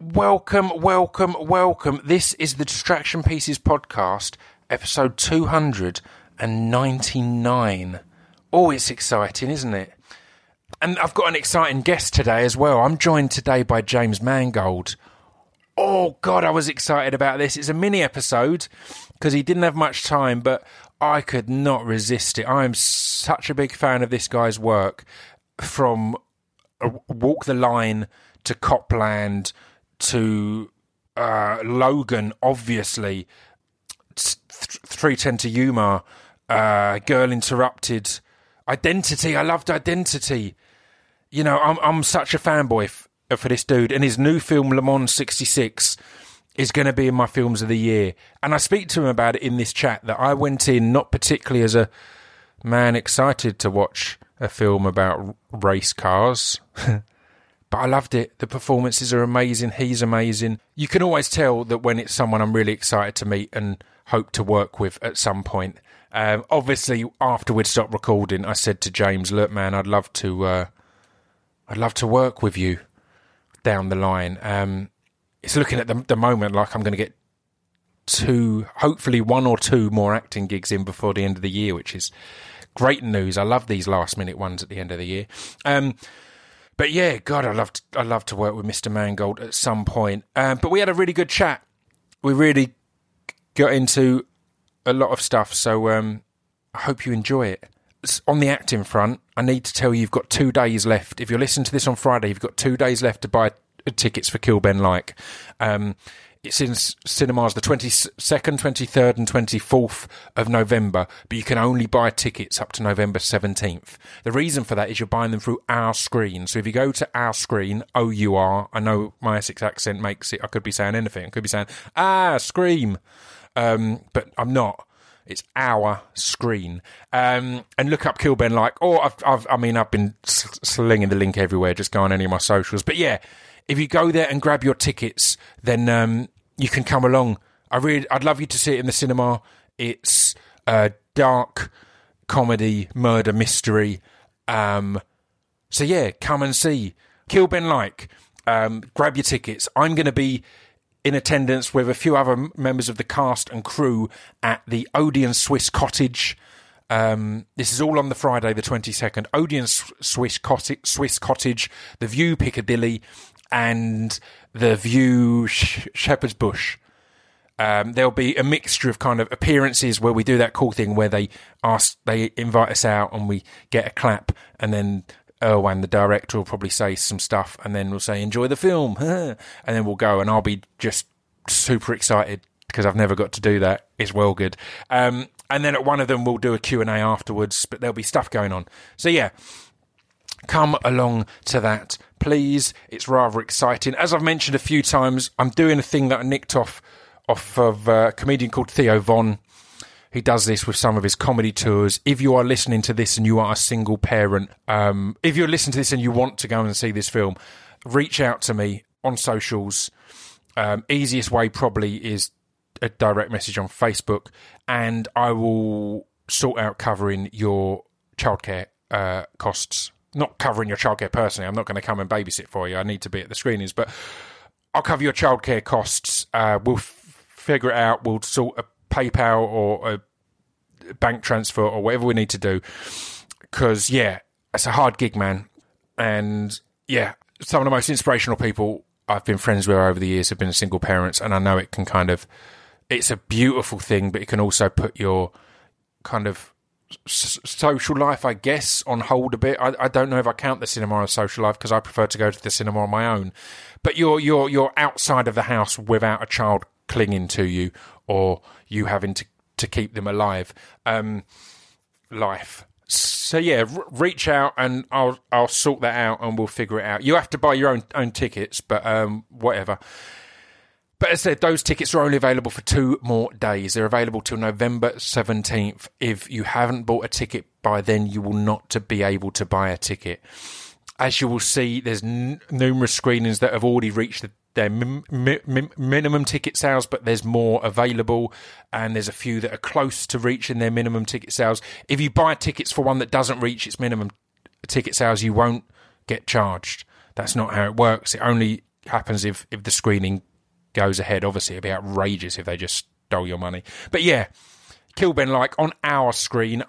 Welcome. This is the Distraction Pieces podcast, episode 299. Oh, it's exciting, isn't it? And I've got an exciting guest today as well. I'm joined today by James Mangold. Oh, God, I was excited about this. It's a mini episode because he didn't have much time, but I could not resist it. I am such a big fan of this guy's work, from Walk the Line to Copland to Logan, obviously, 3:10 to Yuma, Girl Interrupted, Identity. I loved Identity. You know, I'm such a fanboy for this dude, and his new film Le Mans 66 is going to be in my films of the year. And I speak to him about it in this chat, that I went in not particularly as a man excited to watch a film about race cars. But I loved it. The performances are amazing. He's amazing. You can always tell that when it's someone I'm really excited to meet and hope to work with at some point. Obviously, after we'd stopped recording, I said to James, "Look, man, I'd love to work with you down the line." It's looking at the moment like I'm going to get hopefully one or two more acting gigs in before the end of the year, which is great news. I love these last minute ones at the end of the year. But yeah, God, I'd love to work with Mr. Mangold at some point. But we had a really good chat. We really got into a lot of stuff, so I hope you enjoy it. On the acting front, I need to tell you, you've got 2 days left. If you're listening to this on Friday, you've got 2 days left to buy tickets for Kill Ben Like. It's in cinemas the 22nd, 23rd and 24th of November, but you can only buy tickets up to November 17th. The reason for that is you're buying them through Our Screen. So if you go to Our Screen, O-U-R, I know my Essex accent makes it, I could be saying anything. I could be saying, Scream. But I'm not. It's Our Screen. And look up Kill Ben Like. Or I've been slinging the link everywhere. Just go on any of my socials. But yeah, if you go there and grab your tickets, then you can come along. I'd love you to see it in the cinema. It's a dark comedy, murder mystery. So yeah, come and see Kill Ben Like. Grab your tickets. I'm going to be in attendance with a few other members of the cast and crew at the Odeon Swiss Cottage. This is all on the Friday the 22nd. Odeon Swiss Cottage, The View Piccadilly, and The View Shepherd's Bush. There'll be a mixture of kind of appearances where we do that cool thing where they invite us out and we get a clap, and then Erwan, the director, will probably say some stuff, and then we'll say, "Enjoy the film," and then we'll go, and I'll be just super excited because I've never got to do that. It's well good. And then at one of them, we'll do a Q&A afterwards, but there'll be stuff going on. So yeah, come along to that, please. It's rather exciting. As I've mentioned a few times, I'm doing a thing that I nicked off of a comedian called Theo Von. He does this with some of his comedy tours. If you are listening to this and you are a single parent, if you're listening to this and you want to go and see this film, reach out to me on socials. Easiest way probably is a direct message on Facebook, and I will sort out covering your childcare costs. Not covering your childcare personally. I'm not going to come and babysit for you. I need to be at the screenings, but I'll cover your childcare costs. We'll figure it out. We'll sort a PayPal or a bank transfer or whatever we need to do. Because, yeah, it's a hard gig, man. And, yeah, some of the most inspirational people I've been friends with over the years have been single parents, and I know it can kind of... It's a beautiful thing, but it can also put your kind of social life, I guess, on hold a bit. I don't know if I count the cinema as social life because I prefer to go to the cinema on my own. But you're outside of the house without a child clinging to you or you having to keep them alive. Life. So yeah, reach out and I'll sort that out and we'll figure it out. You have to buy your own tickets, but whatever. But as I said, those tickets are only available for 2 more days. They're available till November 17th. If you haven't bought a ticket by then, you will not be able to buy a ticket. As you will see, there's numerous screenings that have already reached their minimum ticket sales, but there's more available, and there's a few that are close to reaching their minimum ticket sales. If you buy tickets for one that doesn't reach its minimum ticket sales, you won't get charged. That's not how it works. It only happens if the screening goes ahead. Obviously, it'd be outrageous if they just stole your money. But yeah, Kill Ben Like on our screen,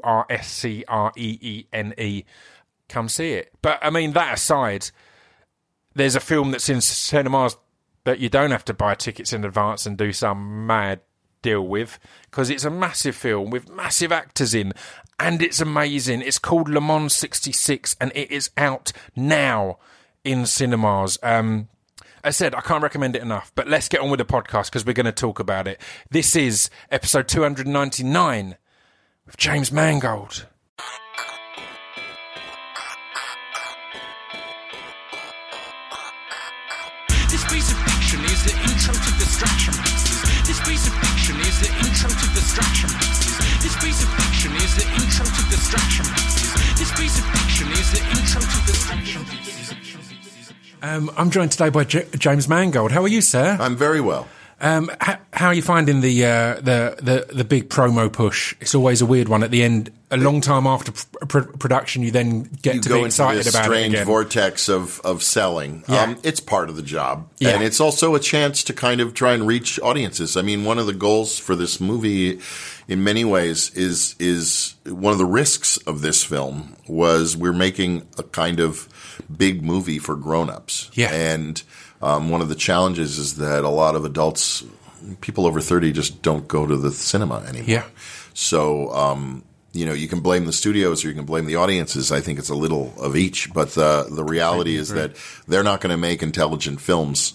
OURSCREENE. Come see it. But I mean, that aside, there's a film that's in cinemas that you don't have to buy tickets in advance and do some mad deal with, because it's a massive film with massive actors in, and it's amazing. It's called Le Mans 66, and it is out now in cinemas. As I said, I can't recommend it enough, but let's get on with the podcast because we're going to talk about it. This is episode 299 with James Mangold. This piece of fiction is the intro to Distraction Masters. This piece of fiction is the intro to Distraction Masters. This piece of fiction is the intro to Distraction Masters. This piece of fiction is the intro to Distraction Masters. I'm joined today by James Mangold. How are you, sir? I'm very well. How are you finding the big promo push? It's always a weird one at the end. A long time after production, you then get to be excited about it again. Strange vortex of selling. Yeah. It's part of the job, yeah. And it's also a chance to kind of try and reach audiences. I mean, one of the goals for this movie, in many ways, is one of the risks of this film was we're making a kind of big movie for grown-ups. Yeah. And one of the challenges is that a lot of adults, people over 30, just don't go to the cinema anymore. Yeah. So, you can blame the studios or you can blame the audiences. I think it's a little of each. But the reality is that they're not going to make intelligent films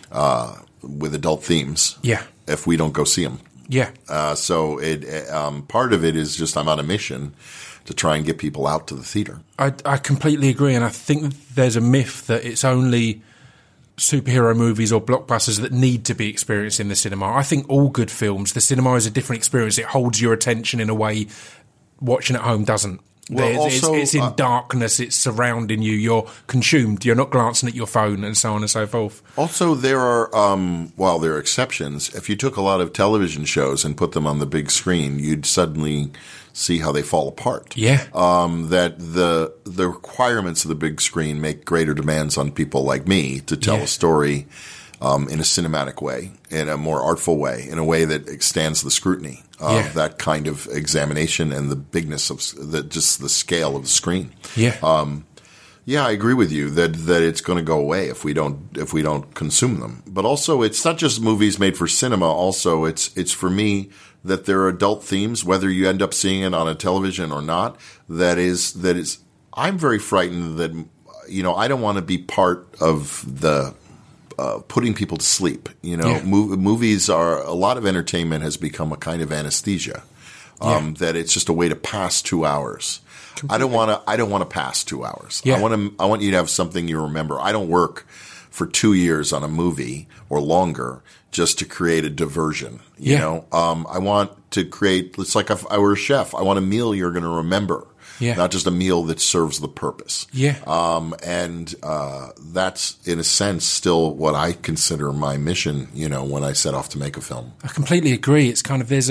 with adult themes if we don't go see them. Yeah. So part of it is just I'm on a mission to try and get people out to the theater. I completely agree, and I think there's a myth that it's only superhero movies or blockbusters that need to be experienced in the cinema. I think all good films, the cinema is a different experience. It holds your attention in a way watching at home doesn't. Well, also, it's in darkness, it's surrounding you, you're consumed, you're not glancing at your phone, and so on and so forth. Also, there are, while there are exceptions, if you took a lot of television shows and put them on the big screen, you'd suddenly see how they fall apart. Yeah. That the requirements of the big screen make greater demands on people like me to tell a story in a cinematic way, in a more artful way, in a way that extends the scrutiny of that kind of examination and the bigness of just the scale of the screen. Yeah. Yeah, I agree with you that it's going to go away if we don't consume them. But also, it's not just movies made for cinema. Also, it's for me that there are adult themes, whether you end up seeing it on a television or not. That is. I'm very frightened that I don't want to be part of the putting people to sleep. Movies are a lot of entertainment has become a kind of anesthesia. That it's just a way to pass 2 hours. Completely. I don't want to pass 2 hours. Yeah. I want you to have something you remember. I don't work for 2 years on a movie or longer just to create a diversion. You know, I want to create. It's like if I were a chef. I want a meal you're going to remember. Yeah. Not just a meal that serves the purpose. Yeah. And that's, in a sense, still what I consider my mission, when I set off to make a film. I completely agree. It's kind of, there's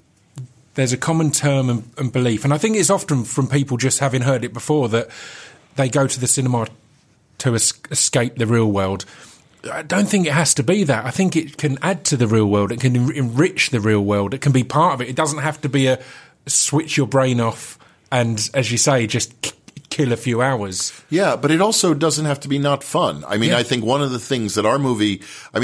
a common term and belief. And I think it's often from people just having heard it before that they go to the cinema to escape the real world. I don't think it has to be that. I think it can add to the real world. It can enrich the real world. It can be part of it. It doesn't have to be a switch your brain off and, as you say, just kill a few hours. Yeah, but it also doesn't have to be not fun. I mean, I think one of the things that our movie,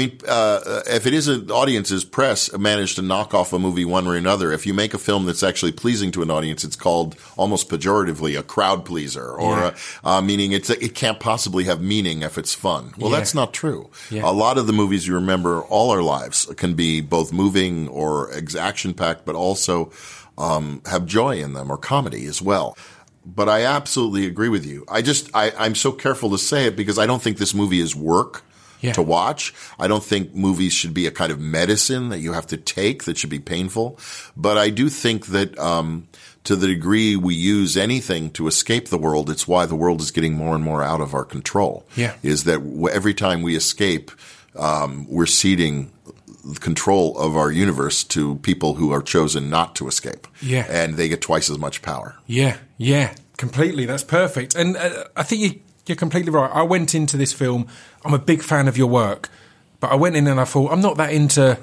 if it is an audience's press managed to knock off a movie one way or another, if you make a film that's actually pleasing to an audience, it's called almost pejoratively a crowd pleaser, or meaning it can't possibly have meaning if it's fun. Well, that's not true. Yeah. A lot of the movies you remember all our lives can be both moving or action-packed, but also have joy in them or comedy as well. But I absolutely agree with you. I'm so careful to say it because I don't think this movie is work to watch. I don't think movies should be a kind of medicine that you have to take that should be painful. But I do think that to the degree we use anything to escape the world, it's why the world is getting more and more out of our control. Yeah. Is that every time we escape, we're ceding control of our universe to people who are chosen not to escape. Yeah. And they get twice as much power. Yeah, completely. That's perfect. And I think you're completely right. I went into this film, I'm a big fan of your work, but I went in and I thought, I'm not that into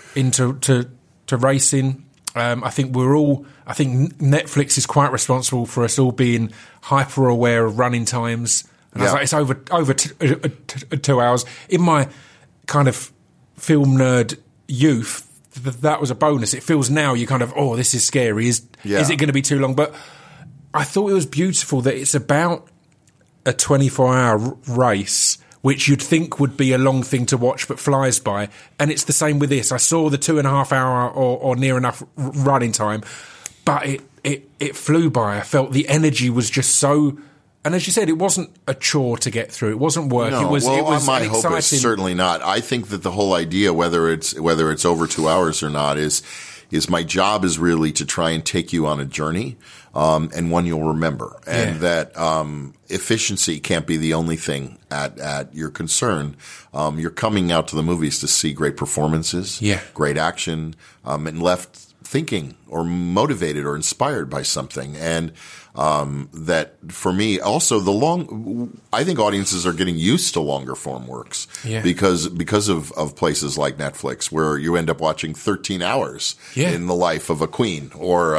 racing. I think Netflix is quite responsible for us all being hyper aware of running times. And I was like, it's over 2 hours. In my kind of film nerd youth, that was a bonus. It feels now you kind of, oh, this is scary. Is it going to be too long? But I thought it was beautiful that it's about a 24-hour race, which you'd think would be a long thing to watch but flies by. And it's the same with this. I saw the 2.5 hour or near enough running time, but it flew by. I felt the energy was just so... And as you said, it wasn't a chore to get through. It wasn't work. No, it was my an hope exciting... is certainly not. I think that the whole idea, whether it's over 2 hours or not, is my job is really to try and take you on a journey, and one you'll remember. And that efficiency can't be the only thing at your concern. You're coming out to the movies to see great performances, great action, and left thinking or motivated or inspired by something. And that for me, also I think audiences are getting used to longer form works because of places like Netflix, where you end up watching 13 hours in the life of a queen or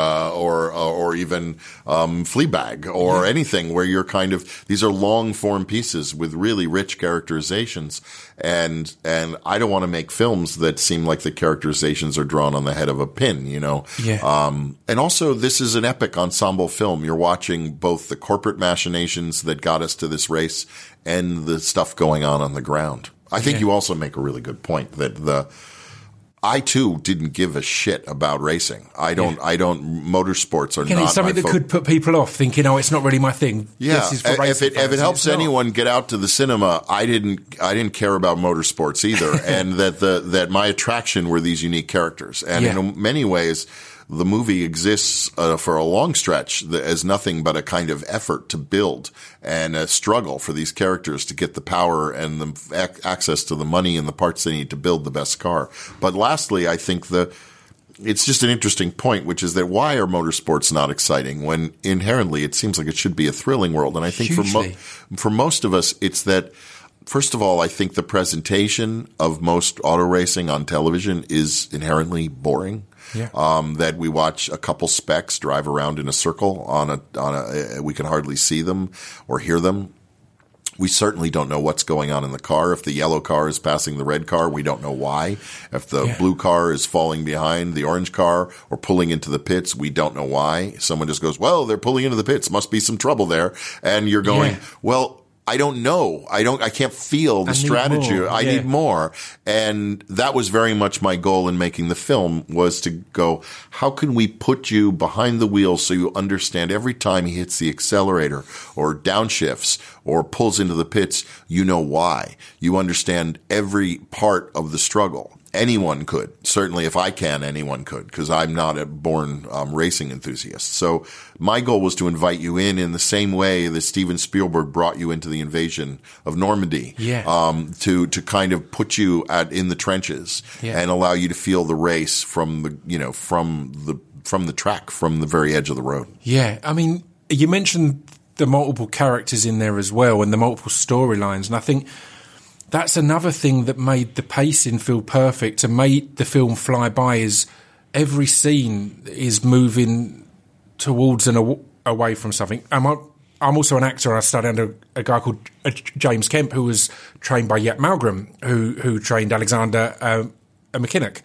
even Fleabag or anything, where you're kind of, these are long form pieces with really rich characterizations. And I don't want to make films that seem like the characterizations are drawn on the head of a pin, you know? And also, this is an epic ensemble film. You're watching both the corporate machinations that got us to this race and the stuff going on the ground. I think you also make a really good point that I too didn't give a shit about racing. Motorsports are not it's something that could put people off, thinking, oh, it's not really my thing. Yeah. This is for racing if it helps anyone get out to the cinema, I didn't care about motorsports either. And that my attraction were these unique characters. And in many ways, the movie exists for a long stretch as nothing but a kind of effort to build and a struggle for these characters to get the power and the access to the money and the parts they need to build the best car. But lastly, I think it's just an interesting point, which is that why are motorsports not exciting when inherently it seems like it should be a thrilling world? And I think for most of us, it's that, first of all, I think the presentation of most auto racing on television is inherently boring. That we watch a couple specs drive around in a circle we can hardly see them or hear them. We certainly don't know what's going on in the car. If the yellow car is passing the red car, we don't know why. If the blue car is falling behind the orange car or pulling into the pits, we don't know why. Someone just goes, well, they're pulling into the pits. Must be some trouble there. And you're going, well, I don't know. I can't feel the strategy. I need more. And that was very much my goal in making the film, was to go, how can we put you behind the wheel so you understand every time he hits the accelerator or downshifts or pulls into the pits, you know why. You understand every part of the struggle. Anyone could. Certainly, if I can, anyone could, because I'm not a born racing enthusiast. So my goal was to invite you in the same way that Steven Spielberg brought you into the invasion of Normandy, to kind of put you in the trenches and allow you to feel the race from the track, from the very edge of the road. Yeah, I mean, you mentioned the multiple characters in there as well and the multiple storylines, and I think that's another thing that made the pacing feel perfect and made the film fly by, is every scene is moving towards and away from something. I'm also an actor. I studied under a guy called James Kemp, who was trained by Yap Malgrim, who trained Alexander McKinnock.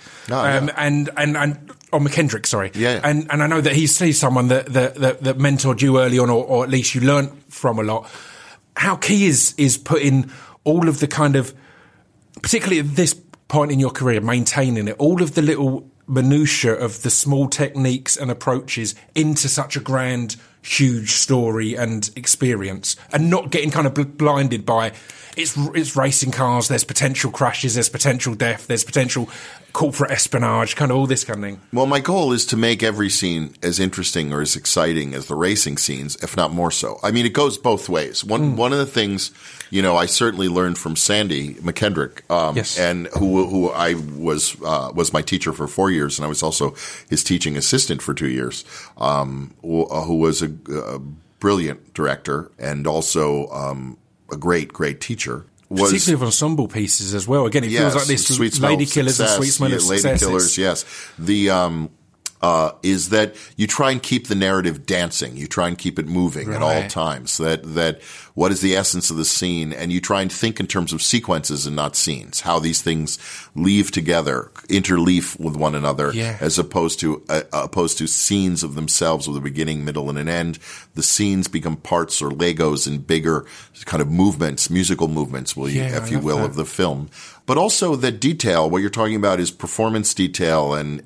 Or McKendrick, sorry. Yeah. And I know that he's someone that mentored you early on, or at least you learnt from a lot. How key is putting all of the kind of, particularly at this point in your career, maintaining it, all of the little minutiae of the small techniques and approaches into such a grand, huge story and experience, and not getting kind of blinded by it's racing cars, there's potential crashes, there's potential death, there's potential corporate espionage, kind of all this kind of thing. Well, my goal is to make every scene as interesting or as exciting as the racing scenes, if not more so. I mean, it goes both ways. One of the things, I certainly learned from Sandy McKendrick, and who I was my teacher for 4 years, and I was also his teaching assistant for 2 years, who was a brilliant director and also a great, great teacher. Was, particularly of ensemble pieces as well. Again, it feels like this Lady Killers and Sweet Smell of Success. Lady Killers, yes. The is that you try and keep the narrative dancing. You try and keep it moving at all times. That what is the essence of the scene, and you try and think in terms of sequences and not scenes. How these things leave together, interleaf with one another, as opposed to scenes of themselves with a beginning, middle, and an end. The scenes become parts or Legos in bigger kind of movements, musical movements, if you will, of the film. But also the detail. What you're talking about is performance detail and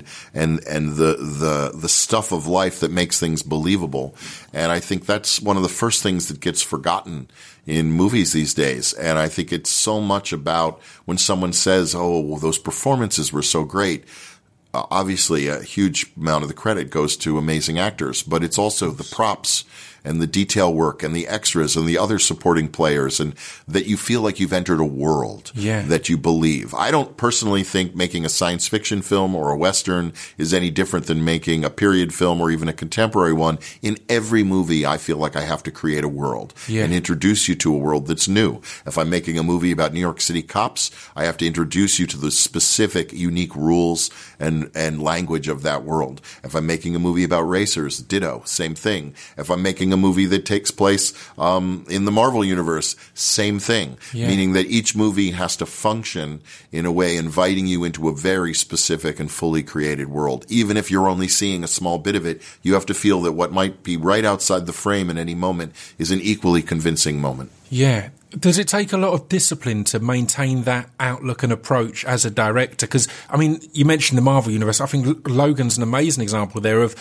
the stuff of life that makes things believable. And I think that's one of the first things that gets forgotten in movies these days. And I think it's so much about when someone says, "Oh, well, those performances were so great." Obviously, a huge amount of the credit goes to amazing actors, but it's also the props and the detail work and the extras and the other supporting players, and that you feel like you've entered a world that you believe. I don't personally think making a science fiction film or a Western is any different than making a period film or even a contemporary one. In every movie, I feel like I have to create a world and introduce you to a world that's new. If I'm making a movie about New York City cops, I have to introduce you to the specific, unique rules and language of that world. If I'm making a movie about racers, ditto, same thing. If I'm making a movie that takes place in the Marvel Universe, same thing. Meaning that each movie has to function in a way inviting you into a very specific and fully created world. Even if you're only seeing a small bit of it, you have to feel that what might be right outside the frame at any moment is an equally convincing moment. Yeah. Does it take a lot of discipline to maintain that outlook and approach as a director? Because, I mean, you mentioned the Marvel Universe. I think Logan's an amazing example there of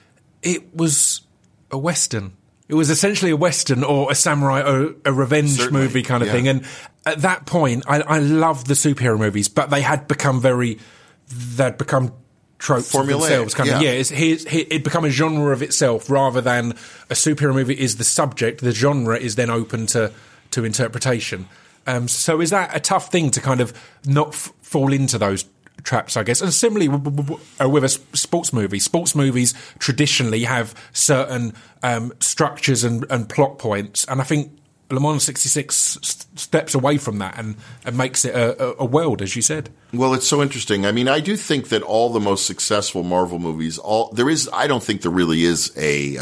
it was a Western. It was essentially a Western or a samurai or a revenge movie kind of thing. And at that point, I loved the superhero movies, but they had become they'd become tropes of themselves. Kind of, it'd become a genre of itself rather than a superhero movie is the subject. The genre is then open to interpretation. So is that a tough thing to kind of not fall into those traps, I guess? And similarly with a sports movie. Sports movies traditionally have certain structures and plot points, and I think Le Mans 66 steps away from that and makes it a world, as you said. Well, it's so interesting. I mean, I do think that all the most successful Marvel movies, I don't think there really is a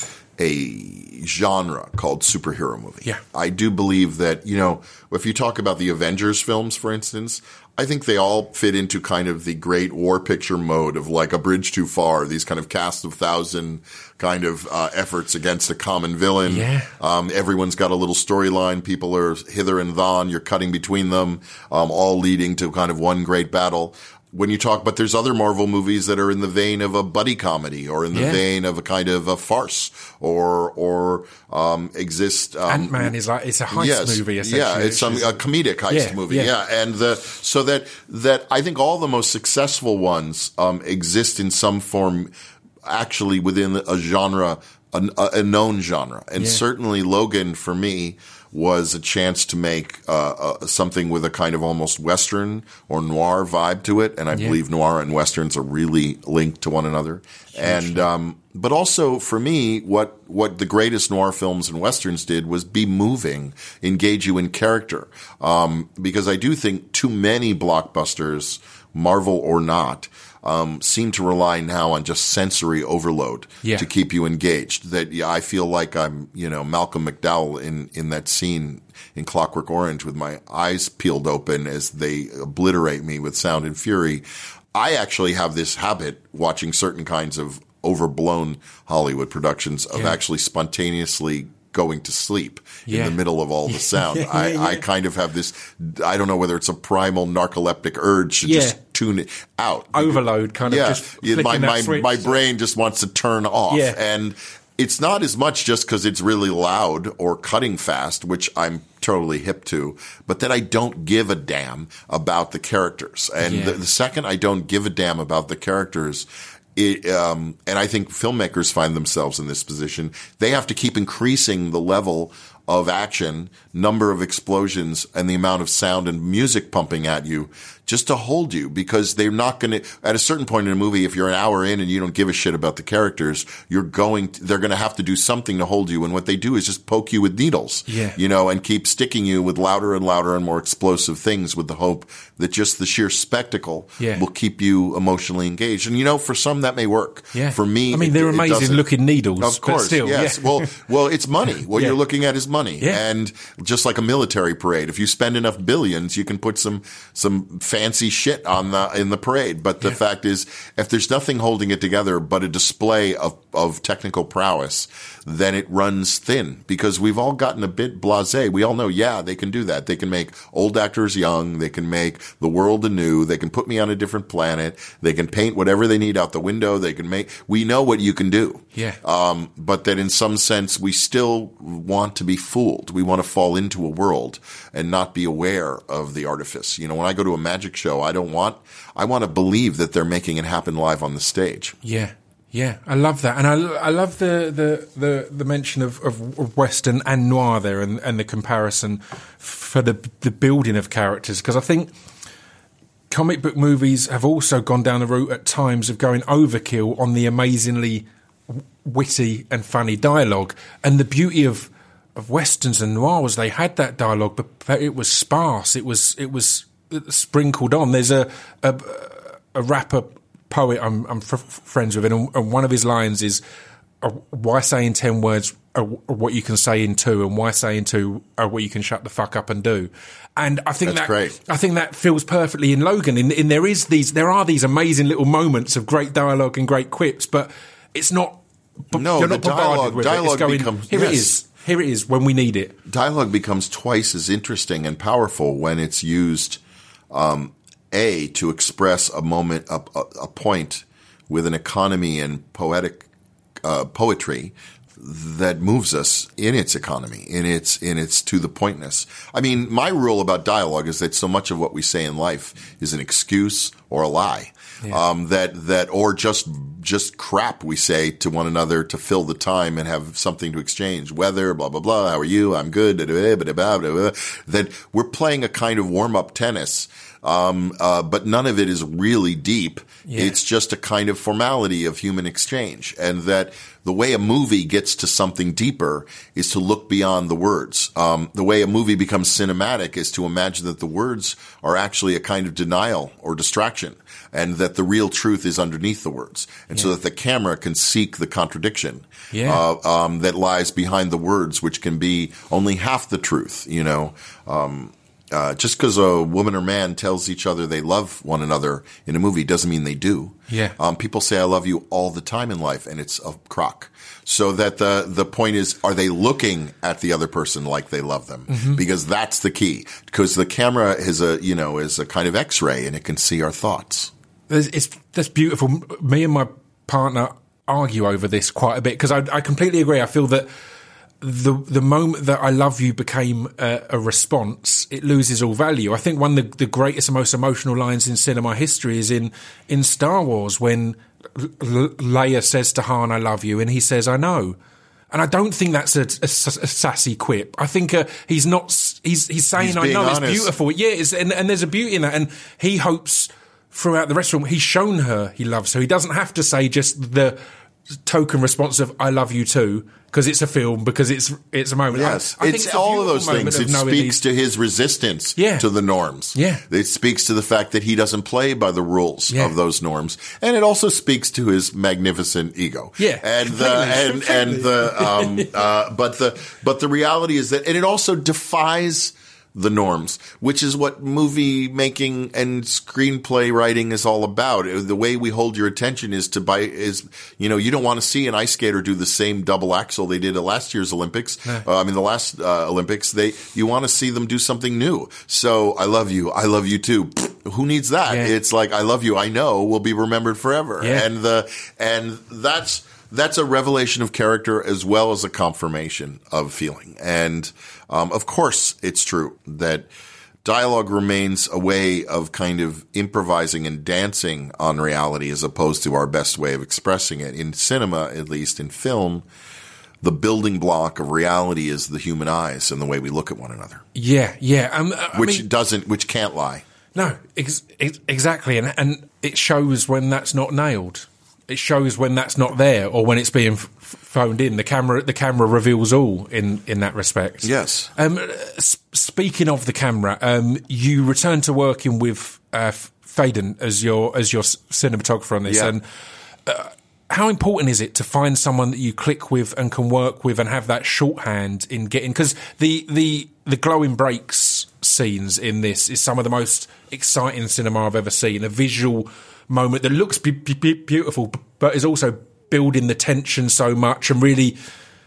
genre called superhero movie. Yeah. I do believe that, if you talk about the Avengers films, for instance, I think they all fit into kind of the great war picture mode of like A Bridge Too Far, these kind of cast of 1,000 kind of efforts against a common villain. Yeah. Everyone's got a little storyline. People are hither and thon. You're cutting between them, all leading to kind of one great battle. But there's other Marvel movies that are in the vein of a buddy comedy or in the vein of a kind of a farce or exist. Ant-Man is it's a heist movie, essentially. Yeah, it's a comedic heist movie. Yeah. And so that I think all the most successful ones exist in some form actually within a genre, a known genre. And certainly Logan, for me, was a chance to make something with a kind of almost Western or noir vibe to it. And I believe noir and Westerns are really linked to one another. But also for me, what the greatest noir films and Westerns did was be moving, engage you in character. Because I do think too many blockbusters, Marvel or not, seem to rely now on just sensory overload to keep you engaged. That I feel like I'm, Malcolm McDowell in that scene in Clockwork Orange with my eyes peeled open as they obliterate me with sound and fury. I actually have this habit watching certain kinds of overblown Hollywood productions of actually spontaneously going to sleep in the middle of all the sound. I kind of have this, I don't know whether it's a primal narcoleptic urge to just tune it out. Overload, kind of just flicking that switch. My brain just wants to turn off. Yeah. And it's not as much just because it's really loud or cutting fast, which I'm totally hip to, but that I don't give a damn about the characters. And the second I don't give a damn about the characters, and I think filmmakers find themselves in this position. They have to keep increasing the level of action, number of explosions, and the amount of sound and music pumping at you just to hold you, because they're not going to, at a certain point in a movie, if you're an hour in and you don't give a shit about the characters, they're going to have to do something to hold you. And what they do is just poke you with needles, and keep sticking you with louder and louder and more explosive things, with the hope that just the sheer spectacle will keep you emotionally engaged. And, for some that may work. Yeah. For me, I mean, they're amazing looking needles. Of course. But still, yes. Well, it's money. What you're looking at is money. Yeah. And just like a military parade, if you spend enough billions, you can put some fancy shit in the parade. But the fact is, if there's nothing holding it together but a display of technical prowess, then it runs thin, because we've all gotten a bit blasé. We all know, they can do that. They can make old actors young. They can make the world anew. They can put me on a different planet. They can paint whatever they need out the window. We know what you can do. Yeah. But that in some sense, we still want to be fooled. We want to fall into a world and not be aware of the artifice. When I go to a magic show, I want to believe that they're making it happen live on the stage. Yeah. Yeah, I love that, and I love the mention of Western and noir there, and the comparison for the building of characters, because I think comic book movies have also gone down the route at times of going overkill on the amazingly witty and funny dialogue, and the beauty of Westerns and noir was they had that dialogue, but it was sparse. It was sprinkled on. There's a rapper poet I'm friends with, and one of his lines is, why say in 10 words what you can say in 2, and why say in 2 what you can shut the fuck up and do. And I think that's great. I think that feels perfectly in Logan. In there are these amazing little moments of great dialogue and great quips, but it's not. No, you're not bombarded with it. It's going, becomes, here it is. Here it is when we need it. Dialogue becomes twice as interesting and powerful when it's used to express a moment, a point with an economy and poetry that moves us in its economy, in its to the pointness. I mean, my rule about dialogue is that so much of what we say in life is an excuse or a lie. Yeah. Or just crap we say to one another to fill the time and have something to exchange. Weather, blah, blah, blah. How are you? I'm good. That we're playing a kind of warm-up tennis. But none of it is really deep. Yeah. It's just a kind of formality of human exchange. And that the way a movie gets to something deeper is to look beyond the words. The way a movie becomes cinematic is to imagine that the words are actually a kind of denial or distraction, and that the real truth is underneath the words. And so that the camera can seek the contradiction that lies behind the words, which can be only half the truth, just because a woman or man tells each other they love one another in a movie doesn't mean they do. Yeah. People say I love you all the time in life, and it's a crock. So that the point is, are they looking at the other person like they love them? Mm-hmm. Because that's the key. Because the camera is a kind of X-ray, and it can see our thoughts. That's beautiful. Me and my partner argue over this quite a bit, because I completely agree. I feel that the moment that I love you became a response, it loses all value. I think one of the greatest and most emotional lines in cinema history is in Star Wars, when Leia says to Han, I love you, and he says, I know. And I don't think that's a sassy quip. I think he's saying, I know, honest. It's beautiful. Yeah, and there's a beauty in that. And he hopes throughout the rest of the film, he's shown her he loves her. He doesn't have to say just the token response of I love you too, because it's a film, because it's a moment. Yes, I think it's all of those things. It speaks to his resistance to the norms. Yeah, it speaks to the fact that he doesn't play by the rules of those norms, and it also speaks to his magnificent ego. Yeah, but the reality is that, and it also defies the norms, which is what movie making and screenplay writing is all about. The way we hold your attention is you don't want to see an ice skater do the same double axel they did at last year's Olympics. The last Olympics, you want to see them do something new. So I love you too. Who needs that? Yeah. It's like, I love you, I know, will be remembered forever. Yeah. And that's a revelation of character as well as a confirmation of feeling. And of course, it's true that dialogue remains a way of kind of improvising and dancing on reality as opposed to our best way of expressing it. In cinema, at least in film, the building block of reality is the human eyes and the way we look at one another. Yeah. Which can't lie. No, exactly. And it shows when that's not nailed. It shows when that's not there, or when it's being phoned in. The camera reveals all in that respect. Yes. Speaking of the camera, you returned to working with Faden as your cinematographer on this, and how important is it to find someone that you click with and can work with and have that shorthand in getting? Because the glowing breaks scenes in this is some of the most exciting cinema I've ever seen. A visual moment that looks beautiful, but is also building the tension so much and really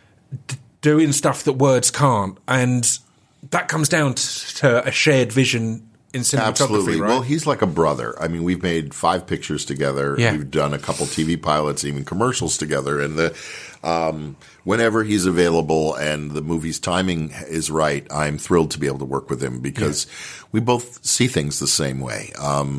doing stuff that words can't. And that comes down to a shared vision in cinematography. Absolutely. Right? Well, he's like a brother. I mean, we've made 5 pictures together. Yeah. We've done a couple TV pilots, even commercials together. And whenever he's available and the movie's timing is right, I'm thrilled to be able to work with him because we both see things the same way.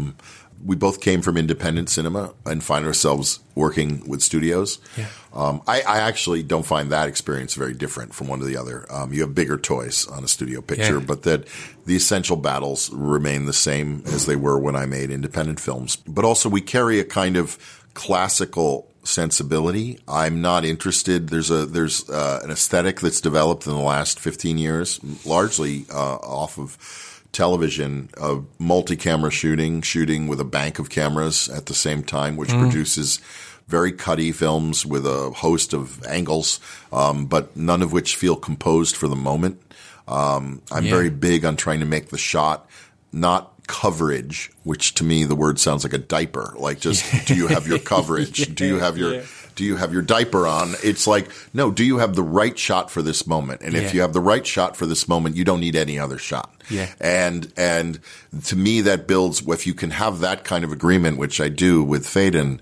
We both came from independent cinema and find ourselves working with studios. Yeah. I actually don't find that experience very different from one to the other. You have bigger toys on a studio picture, but that the essential battles remain the same as they were when I made independent films. But also we carry a kind of classical sensibility. I'm not interested. There's an aesthetic that's developed in the last 15 years, largely off of television, of multi-camera shooting with a bank of cameras at the same time, which produces very cutty films with a host of angles, but none of which feel composed for the moment. I'm very big on trying to make the shot not coverage, which to me the word sounds like a diaper. Like, just do you have your coverage? Do you have your diaper on? It's like, no, do you have the right shot for this moment? And if you have the right shot for this moment, you don't need any other shot. Yeah. And to me, that builds, if you can have that kind of agreement, which I do with Faden,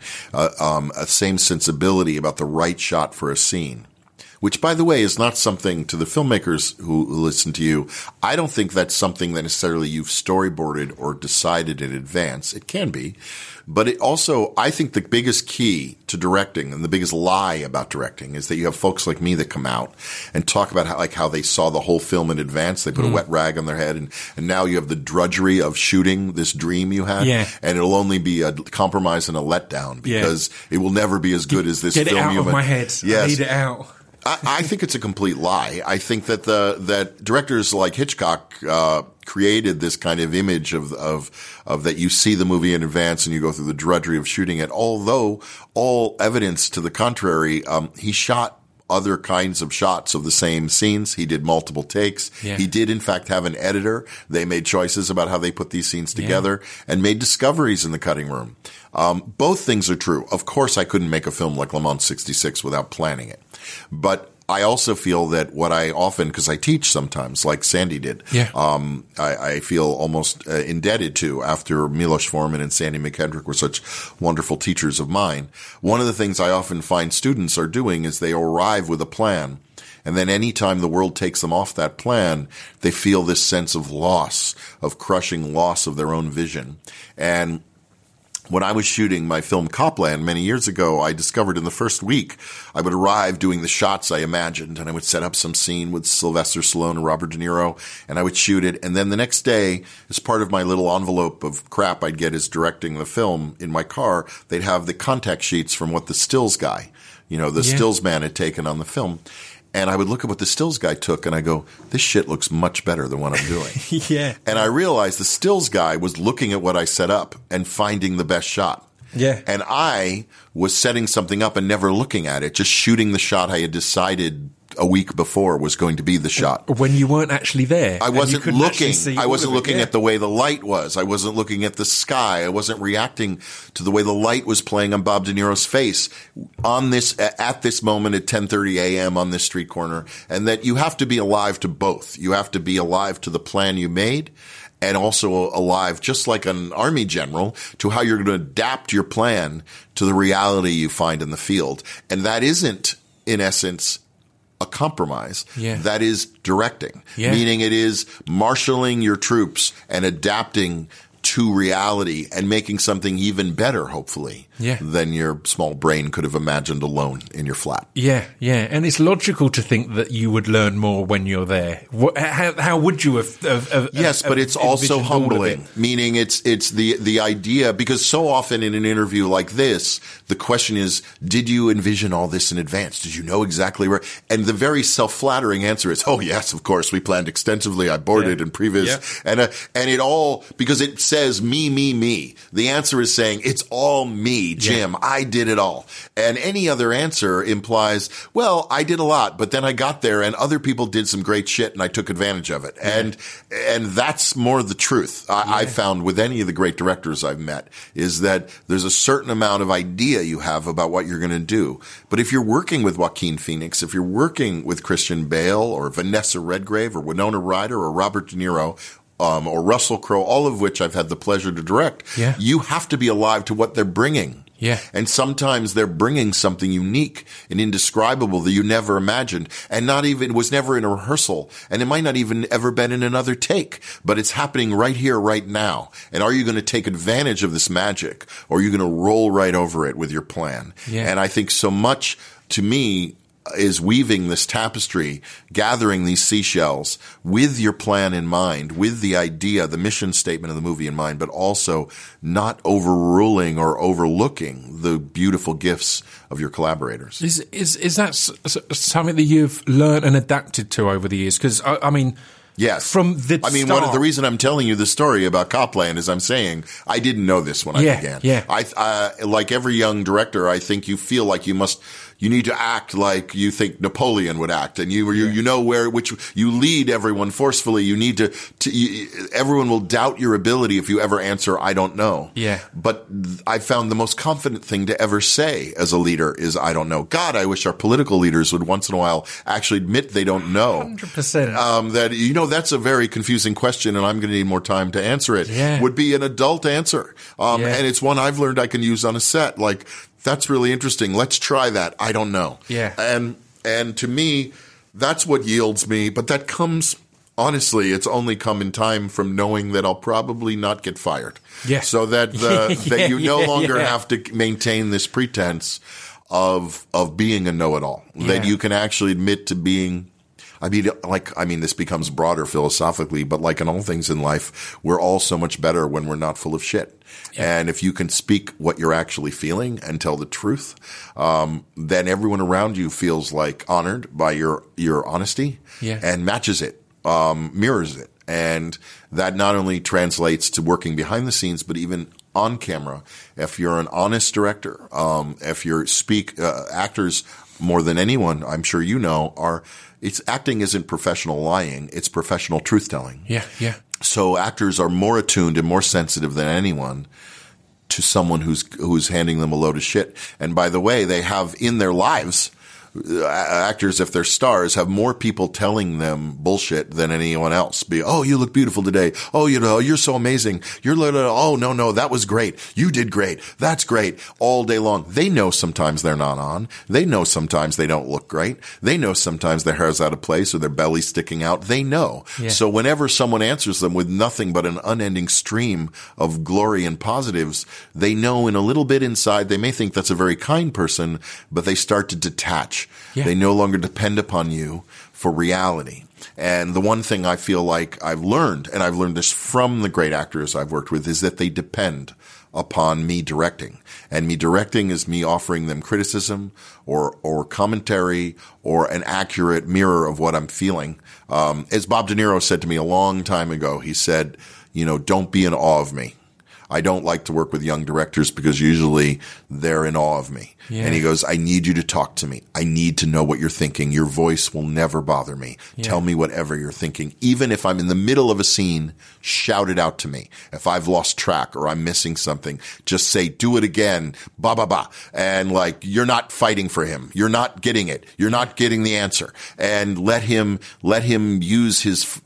a same sensibility about the right shot for a scene. Which, by the way, is not something, to the filmmakers who listen to you, I don't think that's something that necessarily you've storyboarded or decided in advance. It can be. But it also, I think the biggest key to directing and the biggest lie about directing is that you have folks like me that come out and talk about how they saw the whole film in advance. They put a wet rag on their head, and now you have the drudgery of shooting this dream you had. Yeah. And it'll only be a compromise and a letdown because it will never be as good as this film. Get it out of my head. Yes. I need it out. I think it's a complete lie. I think that that directors like Hitchcock created this kind of image of that you see the movie in advance and you go through the drudgery of shooting it. Although all evidence to the contrary, he shot other kinds of shots of the same scenes. He did multiple takes. Yeah. He did, in fact, have an editor. They made choices about how they put these scenes together and made discoveries in the cutting room. Both things are true. Of course, I couldn't make a film like Le Mans 66 without planning it. But I also feel that what I often, because I teach sometimes, like Sandy did, I feel almost indebted to, after Milos Forman and Sandy McKendrick were such wonderful teachers of mine. One of the things I often find students are doing is they arrive with a plan. And then anytime the world takes them off that plan, they feel this sense of loss, of crushing loss of their own vision. And when I was shooting my film Copland many years ago, I discovered in the first week I would arrive doing the shots I imagined, and I would set up some scene with Sylvester Stallone and Robert De Niro, and I would shoot it. And then the next day, as part of my little envelope of crap I'd get as directing the film in my car, they'd have the contact sheets from what the stills guy, the stills man had taken on the film. And I would look at what the stills guy took, and I go, this shit looks much better than what I'm doing. Yeah. And I realized the stills guy was looking at what I set up and finding the best shot. Yeah. And I was setting something up and never looking at it, just shooting the shot I had decided a week before was going to be the shot. When you weren't actually there. I wasn't looking. I wasn't looking at at the way the light was. I wasn't looking at the sky. I wasn't reacting to the way the light was playing on Bob De Niro's face at this moment at 10:30 a.m. on this street corner. And that you have to be alive to both. You have to be alive to the plan you made, and also alive, just like an army general, to how you're going to adapt your plan to the reality you find in the field. And that isn't, in essence, a compromise. Yeah. That is directing, Yeah. meaning it is marshaling your troops and adapting to reality and making something even better, hopefully, than your small brain could have imagined alone in your flat. Yeah, yeah. And it's logical to think that you would learn more when you're there. How would you have yes, but it's also humbling, meaning it's the idea, because so often in an interview like this, the question is, did you envision all this in advance? Did you know exactly where? And the very self-flattering answer is, oh, yes, of course, we planned extensively. I boarded in previous. And it all, because it says me, me, me. The answer is saying it's all me, Jim. I did it all. And any other answer implies, well, I did a lot, but then I got there and other people did some great shit and I took advantage of it. And that's more the truth. I found with any of the great directors I've met is that there's a certain amount of idea you have about what you're going to do. But if you're working with Joaquin Phoenix, if you're working with Christian Bale or Vanessa Redgrave or Winona Ryder or Robert De Niro, or Russell Crowe, all of which I've had the pleasure to direct, you have to be alive to what they're bringing. Yeah. And sometimes they're bringing something unique and indescribable that you never imagined, and was never in a rehearsal, and it might not even ever been in another take, but it's happening right here, right now. And are you going to take advantage of this magic, or are you going to roll right over it with your plan? Yeah. And I think so much, to me, is weaving this tapestry, gathering these seashells with your plan in mind, with the idea, the mission statement of the movie in mind, but also not overruling or overlooking the beautiful gifts of your collaborators. Is that something that you've learned and adapted to over the years? Because, I mean... Yes. From the start. One of the reason I'm telling you the story about Copland is I'm saying I didn't know this when I began. Yeah. I like every young director, I think you feel like you need to act like you think Napoleon would act, and you know which you lead everyone forcefully. You need to everyone will doubt your ability if you ever answer, I don't know. Yeah. But I found the most confident thing to ever say as a leader is, I don't know. God, I wish our political leaders would once in a while actually admit they don't know. 100%. That, that's a very confusing question, and I'm going to need more time to answer it. Yeah. Would be an adult answer. And it's one I've learned I can use on a set. Like, that's really interesting. Let's try that. I don't know. Yeah. And to me, that's what yields me. But that comes, honestly, it's only come in time from knowing that I'll probably not get fired. Yeah. So that that you no longer have to maintain this pretense of being a know-it-all. Yeah. That you can actually admit to being. This becomes broader philosophically, but like in all things in life, we're all so much better when we're not full of shit. Yeah. And if you can speak what you're actually feeling and tell the truth, then everyone around you feels like honored by your honesty and matches it, mirrors it. And that not only translates to working behind the scenes, but even on camera. If you're an honest director, if you actors more than anyone, I'm sure you know, acting isn't professional lying, it's professional truth-telling. Yeah, yeah. So actors are more attuned and more sensitive than anyone to someone who's handing them a load of shit. And by the way, they have in their lives, actors, if they're stars, have more people telling them bullshit than anyone else. Oh, you look beautiful today. Oh, you're so amazing. Oh, no, that was great. You did great. That's great. All day long. They know sometimes they're not on. They know sometimes they don't look great. They know sometimes their hair's out of place or their belly's sticking out. They know. Yeah. So whenever someone answers them with nothing but an unending stream of glory and positives, they know in a little bit inside, they may think that's a very kind person, but they start to detach. Yeah. They no longer depend upon you for reality. And the one thing I feel like I've learned, and I've learned this from the great actors I've worked with, is that they depend upon me directing. And me directing is me offering them criticism or commentary or an accurate mirror of what I'm feeling. As Bob De Niro said to me a long time ago, he said, don't be in awe of me. I don't like to work with young directors because usually they're in awe of me. Yeah. And he goes, I need you to talk to me. I need to know what you're thinking. Your voice will never bother me. Yeah. Tell me whatever you're thinking. Even if I'm in the middle of a scene, shout it out to me. If I've lost track or I'm missing something, just say, do it again, ba, ba, ba. And you're not fighting for him. You're not getting it. You're not getting the answer. And let him use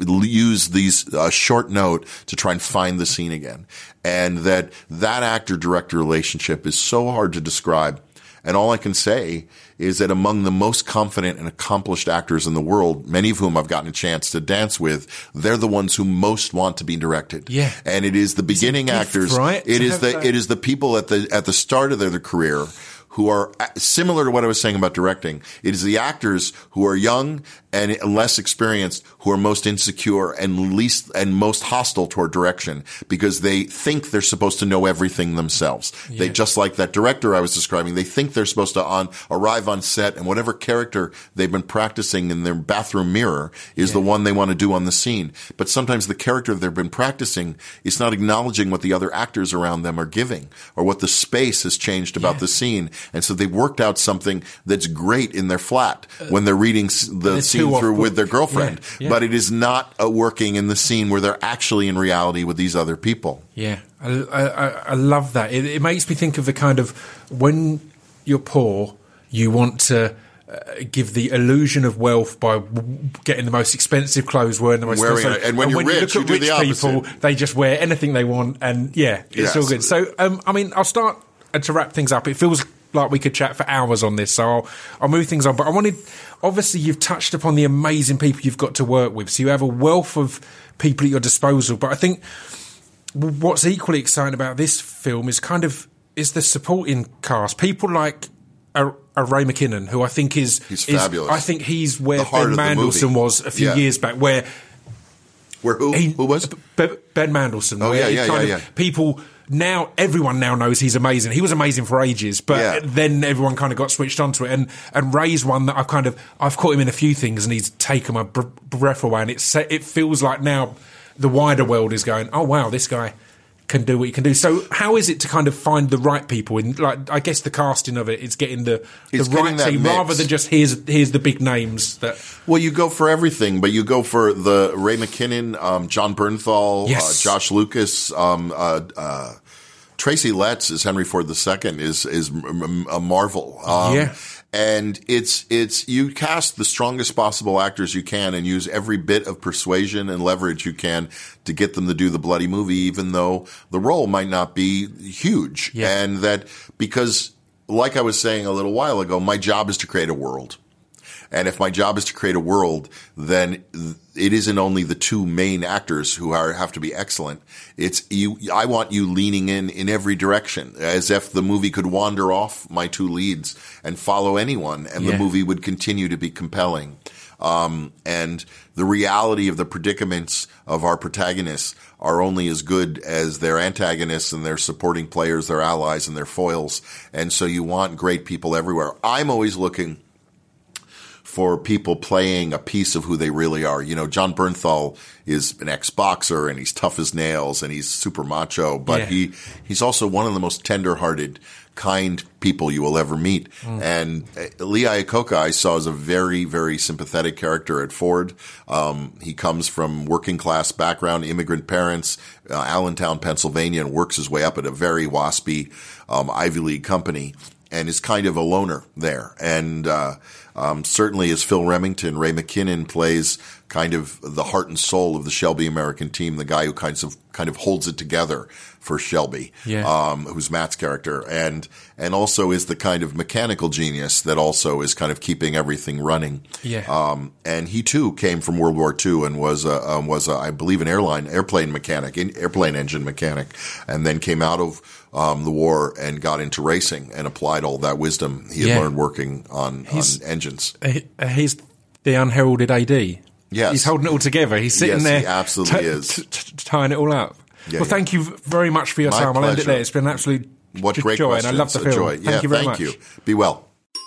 these short note to try and find the scene again. And that actor-director relationship is so hard to describe. And all I can say is that among the most confident and accomplished actors in the world, many of whom I've gotten a chance to dance with, they're the ones who most want to be directed. Yeah. And it is the beginning actors. Right? It is the people at the start of their career who are similar to what I was saying about directing. It is the actors who are young and less experienced who are most insecure and most hostile toward direction because they think they're supposed to know everything themselves. Yeah. They just like that director I was describing. They think they're supposed to arrive on set and whatever character they've been practicing in their bathroom mirror is the one they want to do on the scene. But sometimes the character they've been practicing is not acknowledging what the other actors around them are giving or what the space has changed about the scene. And so they've worked out something that's great in their flat when they're reading the scene through with their girlfriend, but it is not working in the scene where they're actually in reality with these other people. Yeah, I love that. It makes me think of the kind of when you're poor, you want to give the illusion of wealth by getting the most expensive clothes, wearing the most expensive. And when you're rich, you do the opposite. People, they just wear anything they want, and it's all good. So, I'll start to wrap things up. It feels like we could chat for hours on this, so I'll move things on. But obviously you've touched upon the amazing people you've got to work with, so you have a wealth of people at your disposal. But I think what's equally exciting about this film is the supporting cast. People like a Ray McKinnon, who I think he's fabulous. I think he's where Ben Mendelsohn was a few years back, where who was Ben Mendelsohn? Oh, people. Now, everyone now knows he's amazing. He was amazing for ages, but then everyone kind of got switched onto it. And Ray's one that I've caught him in a few things and he's taken my breath away. And it feels like now the wider world is going, oh wow, this guy can do what he can do. So how is it to kind of find the right people? In, like, I guess the casting of it is getting the right team rather than just here's the big names that. Well, you go for everything, but you go for the Ray McKinnon, John Bernthal, Josh Lucas, Tracy Letts as Henry Ford II is a marvel. And it's you cast the strongest possible actors you can and use every bit of persuasion and leverage you can to get them to do the bloody movie, even though the role might not be huge. Yeah. And that because, like I was saying a little while ago, my job is to create a world. And if my job is to create a world, then it isn't only the two main actors who have to be excellent. It's you. I want you leaning in every direction, as if the movie could wander off my two leads and follow anyone, and the movie would continue to be compelling. And the reality of the predicaments of our protagonists are only as good as their antagonists and their supporting players, their allies, and their foils. And so you want great people everywhere. I'm always looking for people playing a piece of who they really are. You know, John Bernthal is an ex-boxer and he's tough as nails and he's super macho, but he's also one of the most tender-hearted, kind people you will ever meet. And Lee Iacocca I saw as a very, very sympathetic character at Ford. He comes from working class background, immigrant parents, Allentown, Pennsylvania, and works his way up at a very waspy Ivy League company and is kind of a loner there. And certainly as Phil Remington, Ray McKinnon plays kind of the heart and soul of the Shelby American team, the guy who kind of holds it together for Shelby, who's Matt's character, and also is the kind of mechanical genius that also is kind of keeping everything running. And he too came from World War II and was I believe an airplane engine mechanic, and then came out of the war and got into racing and applied all that wisdom he had learned working on engines. He's the unheralded AD. Yes. He's holding it all together. He's sitting there. He absolutely is. Tying it all up. Thank you very much for your time. I'll end it there. It's been an absolute joy, and I love the film. Joy. Thank you very much. Thank you. Be well.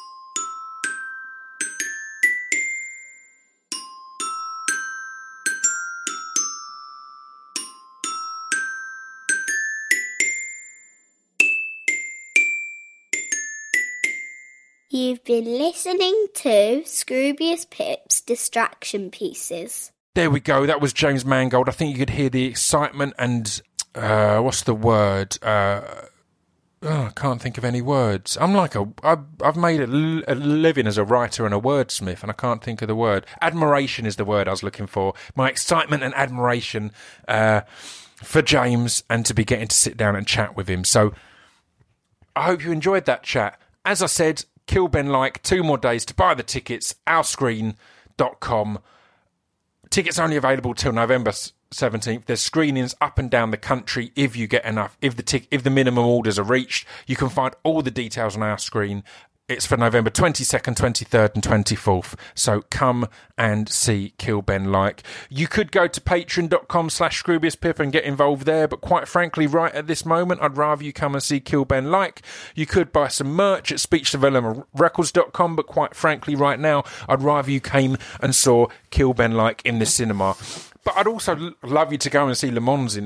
You've been listening to Scroobius Pip's Distraction Pieces. There we go. That was James Mangold. I think you could hear the excitement and what's the word? I can't think of any words. I've made a living as a writer and a wordsmith, and I can't think of the word. Admiration is the word I was looking for. My excitement and admiration for James, and to be getting to sit down and chat with him. So I hope you enjoyed that chat. as I said, Kill Ben Like, 2 more days to buy the tickets, ourscreen.com. Tickets only available till November 17th. There's screenings up and down the country if you get enough. If the minimum orders are reached, you can find all the details on Our Screen. It's for November 22nd, 23rd and 24th. So come and see Kill Ben Like. You could go to patreon.com/ScroobiusPip and get involved there. But quite frankly, right at this moment, I'd rather you come and see Kill Ben Like. You could buy some merch at speechdevelopmentrecords.com. But quite frankly, right now, I'd rather you came and saw Kill Ben Like in the cinema. But I'd also love you to go and see Le Mans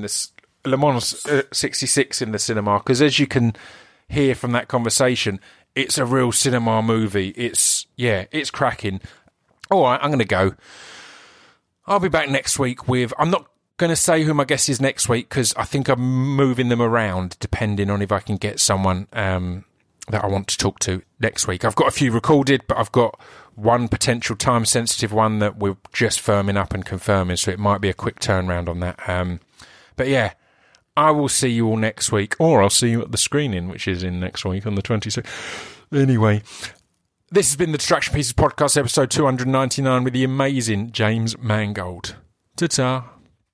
66 in the cinema. Because as you can hear from that conversation, it's a real cinema movie. It's cracking. All right, I'm going to go. I'll be back next week with... I'm not going to say who my guest is next week because I think I'm moving them around depending on if I can get someone that I want to talk to next week. I've got a few recorded, but I've got one potential time-sensitive one that we're just firming up and confirming, so it might be a quick turnaround on that. But yeah, I will see you all next week, or I'll see you at the screening, which is in next week on the 26th. Anyway, this has been the Distraction Pieces Podcast, episode 299, with the amazing James Mangold. Ta-ta.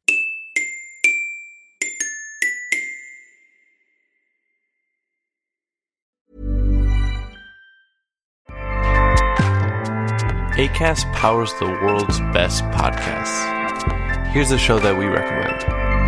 Acast powers the world's best podcasts. Here's a show that we recommend.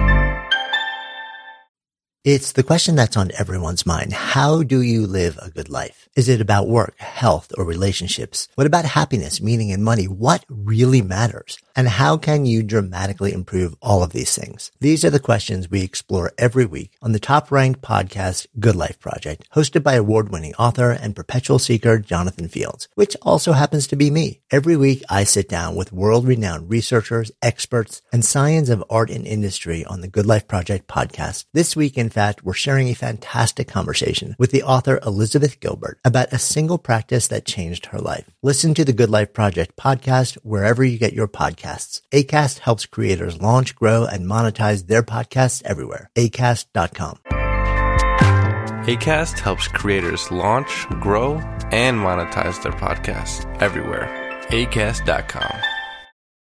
It's the question that's on everyone's mind. How do you live a good life? Is it about work, health, or relationships? What about happiness, meaning, and money? What really matters? And how can you dramatically improve all of these things? These are the questions we explore every week on the top-ranked podcast, Good Life Project, hosted by award-winning author and perpetual seeker Jonathan Fields, which also happens to be me. Every week, I sit down with world-renowned researchers, experts, and science of art and industry on the Good Life Project podcast. This week, in fact, we're sharing a fantastic conversation with the author Elizabeth Gilbert about a single practice that changed her life. Listen to the Good Life Project podcast wherever you get your podcasts. Acast helps creators launch, grow, and monetize their podcasts everywhere. Acast.com. Acast helps creators launch, grow, and monetize their podcasts everywhere. Acast.com.